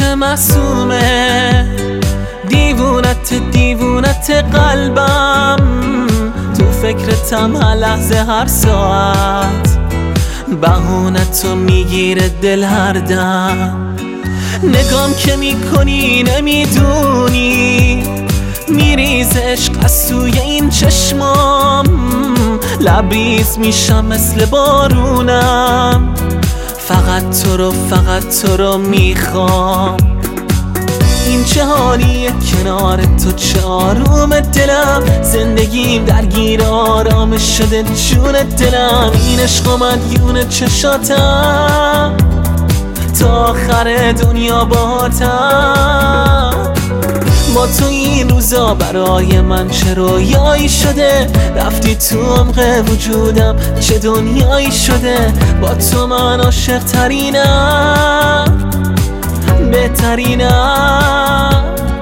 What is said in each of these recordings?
معصومه، دیوونت قلبم، تو فکرتم هر لحظه هر ساعت، بهونتو میگیره دل هر دم. نگام که میکنی نمیدونی میریز عشق از توی این چشمام، لبریز میشم مثل بارونم، فقط تو رو میخوام. این چه حالیه کنار تو، چه آروم دلم، زندگیم درگیر آرامش شده جون دلم. این عشق مدیون چشاتم، تا آخر دنیا باهاتم. با تو این روزا برای من چه رویایی شده، رفتی تو عمق وجودم چه دنیایی شده. با تو من عاشق ترینم، بهترینم.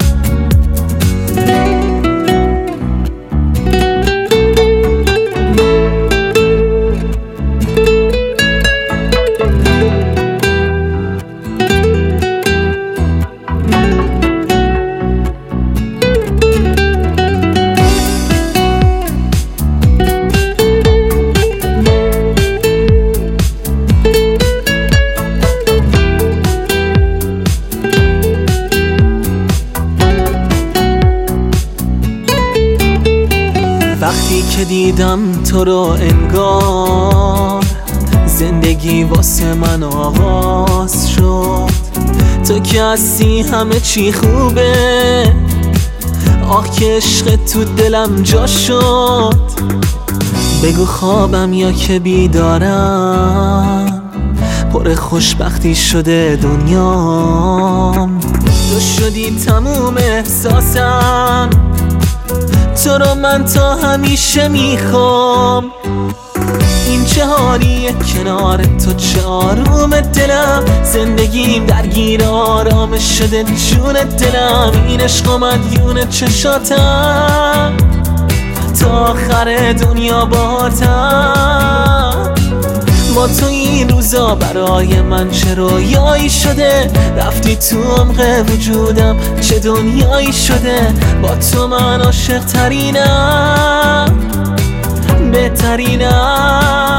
وقتی که دیدم تو رو انگار زندگی واسه من آغاز شد. تو که هستی همه چی خوبه، آخ که عشق تو دلم جا شد. بگو خوابم یا که بیدارم، پر خوشبختی شده دنیام. تو شدی تموم احساسم، تو رو من تا همیشه میخوام. این چه حالیه کنار تو، چه آروم دلم، زندگیم درگیر آرامش شده جون دلم. این عشق مدیون چشاتم، تا آخر دنیا باهاتم. با تو این روزا برای من چه رویایی شده، رفتی تو عمق وجودم چه دنیایی شده. با تو من عاشق ترینم، بهترینم.